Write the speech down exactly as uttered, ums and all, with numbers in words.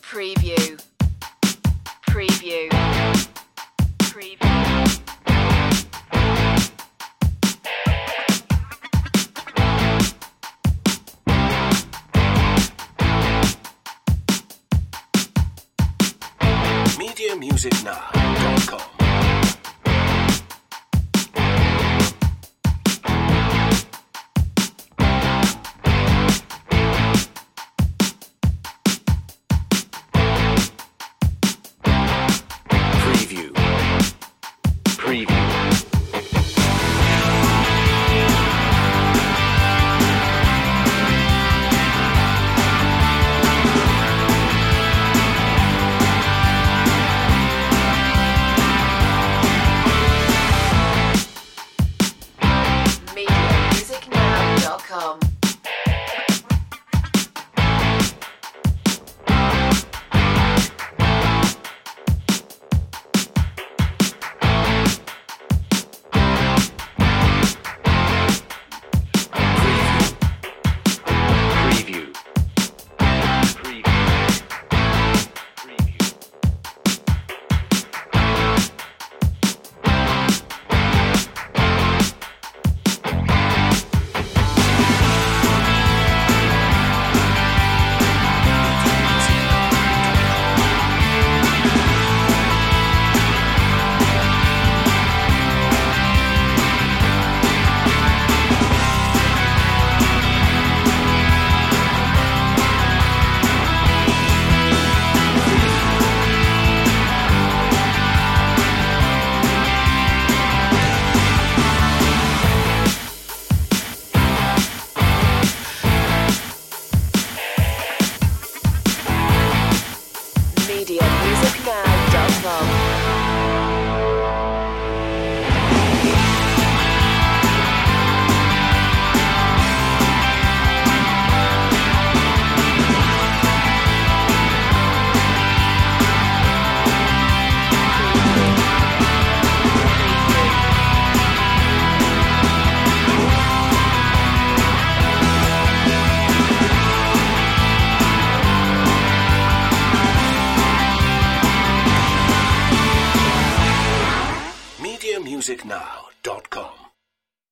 Preview. Preview. Preview. media music now dot com. Preview. Preview. media music now dot com. Preview. Preview. Preview. media music now dot com. media music now dot com.